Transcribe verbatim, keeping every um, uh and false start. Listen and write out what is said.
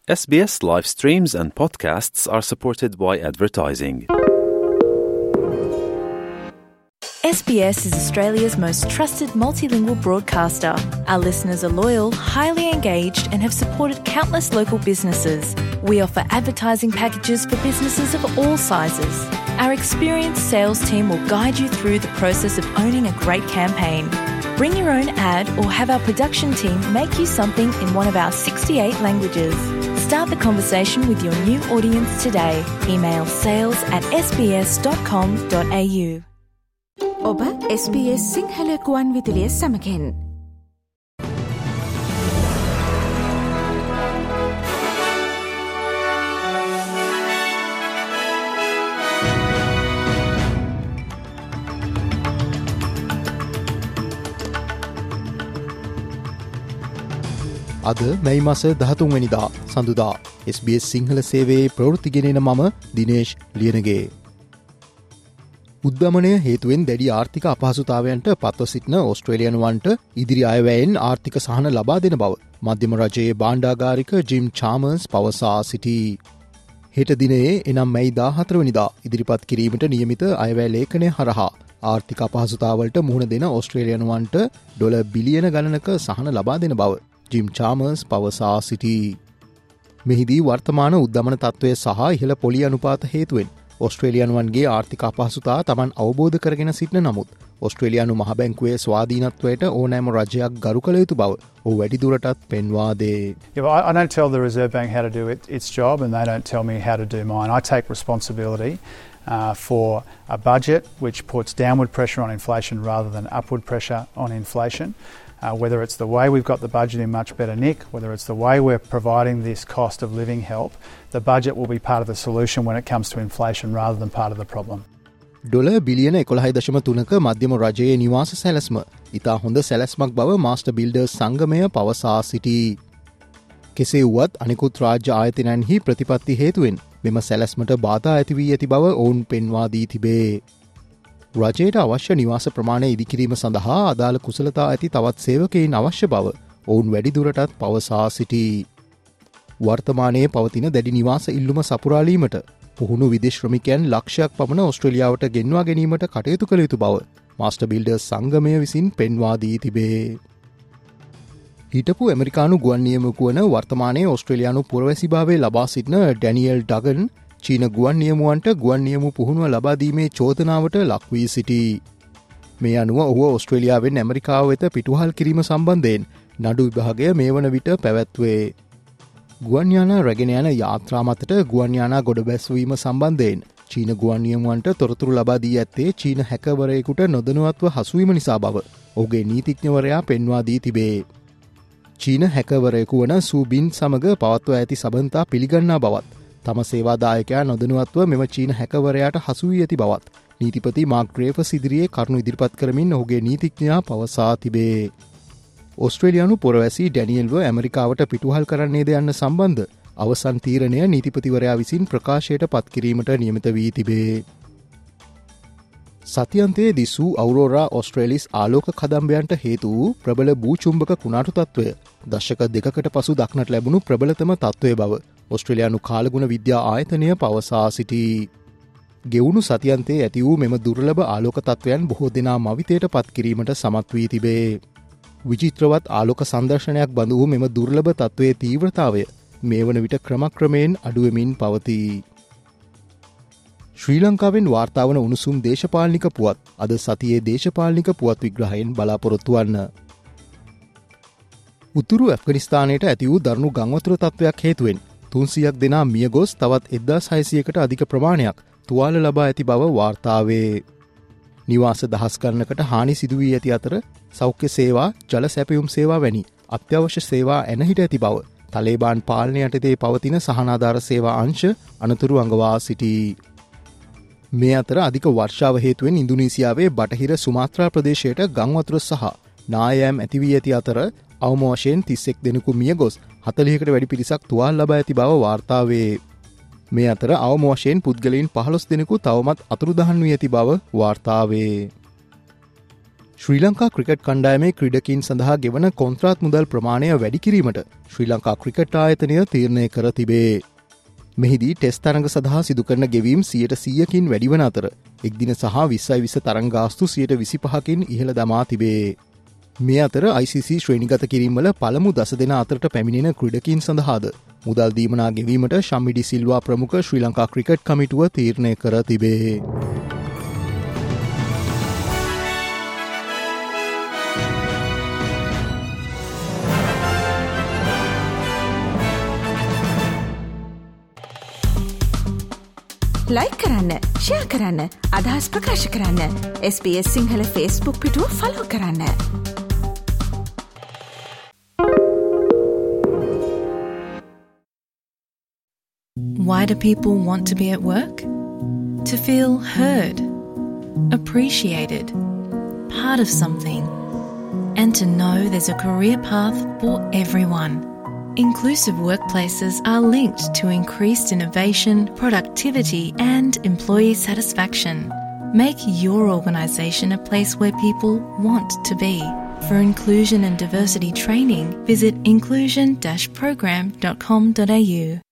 S B S live streams and podcasts are supported by advertising. S B S is Australia's most trusted multilingual broadcaster. Our listeners are loyal, highly engaged, and have supported countless local businesses. We offer advertising packages for businesses of all sizes. Our experienced sales team will guide you through the process of owning a great campaign. Bring your own ad or have our production team make you something in one of our sixty-eight languages. Start the conversation with your new audience today. Email sales at s b s dot com dot a u. ඔබ S B S Sinhala ගුවන් විදුලිය සමගින් අද මැයි මාස දහතුන් වෙනිදා සඳුදා S B S Sinhala සේවයේ ප්‍රවෘත්ති ගෙනෙන මම දිනේෂ් ලියනගේ. උද්දමනය හේතුවෙන් දැඩි ආර්ථික අපහසුතාවයන්ට පත්ව සිටින ඕස්ට්‍රේලියානුවන්ට ඉදිරි අයවැයෙන් ආර්ථික සහන ලබා දෙන බව මධ්‍යම රජයේ භාණ්ඩාගාරික ජිම් චාමර්ස් පවසා සිටී. හෙට දිනයේ එනම් මැයි දාහතර වෙනිදා ඉදිරිපත් කිරීමට නියමිත අයවැය ලේඛනය හරහා ආර්ථික අපහසුතාවලට මුහුණ දෙන ඕස්ට්‍රේලියානුවන්ට ඩොලර් බිලියන ගණනක සහන ලබා දෙන බව ජිම් චාමර්ස් පවසා සිටී. මෙහිදී වර්තමාන උද්දමන තත්ත්වය සහ ඉහළ පොලි අනුපාත හේතුවෙන් ඔස්ට්‍රේලියානුවන්ගේ ආර්ථික අපහසුතා තමන් අවබෝධ කරගෙන සිටින නමුත් ඔස්ට්‍රේලියානු මහ බැංකුවේ ස්වාධීනත්වයට ඕනෑම රජයක් ගරු කළ යුතු බව ඔහු වැඩිදුරටත් පෙන්වා දේ. I don't tell the Reserve Bank how to do it, its job, and they don't tell me how to do mine. I take responsibility uh, for a budget which puts downward pressure on inflation rather than upward pressure on inflation. Uh, whether it's the way we've got the budget in much better nick, whether it's the way we're providing this cost of living help, the budget will be part of the solution when it comes to inflation rather than part of the problem. Dollar බිලියන එකොළහ දශම තුනක මධ්‍යම රජයේ නිවාස සැලැස්ම ඉතා හොඳ සැලැස්මක් බව මාස්ටර් බිල්ඩර්ස් සංගමය පවසා සිටී. කෙසේ වුවත් අනිකුත් රාජ්‍ය ආයතනයන්හි ප්‍රතිපත්ති හේතුවෙන් මෙම සැලැස්මට බාධා ඇති වී ඇති බව ඔවුන් පෙන්වා දී තිබේ. රජයට අවශ්‍ය නිවාස ප්‍රමාණය ඉදිකිරීම සඳහා අදාළ කුසලතා ඇති තවත් සේවකයින් අවශ්‍ය බව ඔවුන් වැඩිදුරටත් පවසා සිටී. වර්තමානයේ පවතින දැඩි නිවාස ඉල්ලුම සපුරාලීමට පුහුණු විදේශ ශ්‍රමිකයන් ලක්ෂයක් පමණ ඔස්ට්‍රේලියාවට ගෙන්වා ගැනීමට කටයුතු කළ යුතු බව මාස්ටර් බිල්ඩර්ස් සංගමය විසින් පෙන්වා දී තිබේ. හිටපු ඇමරිකානු ගුවන් නියමුවෙකු වන වර්තමානයේ ඔස්ට්‍රේලියානු පුරවැසිභාවය ලබා සිටින ඩැනියල් ඩගන් චීන ගුවන් නියමුවන්ට ගුවන් නියමු පුහුණුව ලබාදීමේ චෝදනාවට ලක්වී සිටී. මේ අනුව ඔහු ඔස්ට්‍රේලියාවෙන් ඇමරිකාව වෙත පිටුහල් කිරීම සම්බන්ධයෙන් නඩු විභාගය මේ වන විට පැවැත්වේ. ගුවන්යානා රැගෙන යන යාත්‍රා මතට ගුවන්යානා ගොඩ බැස්වීම සම්බන්ධයෙන් චීන ගුවන් නියමුවන්ට තොරතුරු ලබා දී ඇත්තේ චීන හැකවරයෙකුට නොදනුවත්ව හසුවීම නිසා බව ඔහුගේ නීතිඥවරයා පෙන්වා දී තිබේ. චීන හැකවරයෙකු වන සූබින් සමග පවත්ව ඇති සබන්තා පිළිගන්නා බවත් තම සේවාදායකයා නොදනුවත්ව මෙම චීන හැකවරයාට හසු වී ඇති බවත් නීතිපති මාක් ග්‍රේෆස් ඉදිරියේ කරුණු ඉදිරිපත් කරමින් ඔහුගේ නීතිඥයා පවසා තිබේ. ඔස්ට්‍රේලියානු පුරවැසි ඩැනියල්ව ඇමරිකාවට පිටුහල් කරන්නේද යන්න සම්බන්ධ අවසන් තීරණය නීතිපතිවරයා විසින් ප්‍රකාශයට පත් කිරීමට නියමිත වී තිබේ. සතියන්තයේ දිසූ අවුරෝරා ඔස්ට්‍රේලිස් ආලෝක කදම්බයන්ට හේතු වූ ප්‍රබල භූචුම්බක කුණාටු තත්ත්වය දශක දෙකකට පසු දක්නට ලැබුණු ප්‍රබලතම තත්ත්වය බව ඔස්ට්‍රේලියානු කාලගුණ විද්‍යා ආයතනය පවසා සිටී. ගෙවුණු සතියන්තයේ ඇති වූ මෙම දුර්ලභ ආලෝක තත්ත්වයන් බොහෝ දෙනා මවිතයට පත් කිරීමට සමත් වී තිබේ. විචිත්‍රවත් ආලෝක සංදර්ශනයක් බඳු වූ මෙම දුර්ලභ තත්ත්වයේ තීව්‍රතාවය මේ වන විට ක්‍රමක්‍රමයෙන් අඩුවෙමින් පවතී. ශ්‍රී ලංකාවෙන් වාර්තාවන උණුසුම් දේශපාලනික පුවත් අද සතියේ දේශපාලනික පුවත් විග්‍රහයෙන් බලාපොරොත්තු වන්න. උතුරු ඇෆ්ගනිස්තානයට ඇති වූ දරුණු ගංවතුර තත්ත්වයක් හේතුවෙන් තුන්සියක් දෙනා මිය ගොස් තවත් එක්දාස් හයසියකට අධික ප්‍රමාණයක් තුවාල ලබා ඇති බව වාර්තාවේ. නිවාස දහස් ගණනකට හානි සිදුවී ඇති අතර සෞඛ්‍ය සේවා, ජල සැපයුම් සේවා වැනි අත්‍යවශ්‍ය සේවා එනහිට ඇති බව තලේබාන් පාලනය යටතේ පවතින සහනාධාර සේවා අංශ අනතුරු අඟවා සිටී. මේ අතර අධික වර්ෂාව හේතුවෙන් ඉන්දුනීසියාවේ බටහිර සුමාත්‍රා ප්‍රදේශයට ගංවතුර සහ නායෑම් ඇති වී ඇති අතර අවම වශයෙන් තිස්සෙක් දෙනෙකු මිය ගොස් හතළිහකට වැඩි පිරිසක් තුවාල ලබා ඇති බව වාර්තාවේ. මේ අතර අවම වශයෙන් පුද්ගලයන් පහළොස් දෙනෙකු තවමත් අතුරුදහන් වී ඇති බව වාර්තාවේ. ශ්‍රී ලංකා ක්‍රිකට් කණ්ඩායමේ ක්‍රීඩකීන් සඳහා ගෙවන කොන්ත්‍රාත් මුදල් ප්‍රමාණය වැඩි කිරීමට ශ්‍රී ලංකා ක්‍රිකට් ආයතනය තීරණය කර තිබේ. මෙහිදී ටෙස්ට් තරඟ සඳහා සිදු කරන ගෙවීම් සියයට සීයකින් වැඩිවන අතර එක්දින සහ විස්සයි විස්ස තරඟ ගාස්තු සියයට විසිපහකින් ඉහළ දමා තිබේ. මේ අතර I C C ශ්‍රේණිගත කිරීම්වල පළමු දස දෙනා අතරට පැමිණෙන ක්‍රීඩකීන් සඳහාද මුදල් දීමනා ගෙවීමට ශම්මිඩි සිල්වා ප්‍රමුඛ ශ්‍රී ලංකා ක්‍රිකට් කමිටුව තීරණය කර තිබේ. ලයික් කරන්න, ෂෙයා කරන්න, අදහස් ප්‍රකාශ කරන්න. S B S Sinhala Facebook පිටුව ෆලෝ කරන්න. Why do people want to be at work? To feel heard, appreciated, part of something, and to know there's a career path for everyone. Inclusive workplaces are linked to increased innovation, productivity, and employee satisfaction. Make your organisation a place where people want to be. For inclusion and diversity training, visit inclusion dash program dot com dot a u.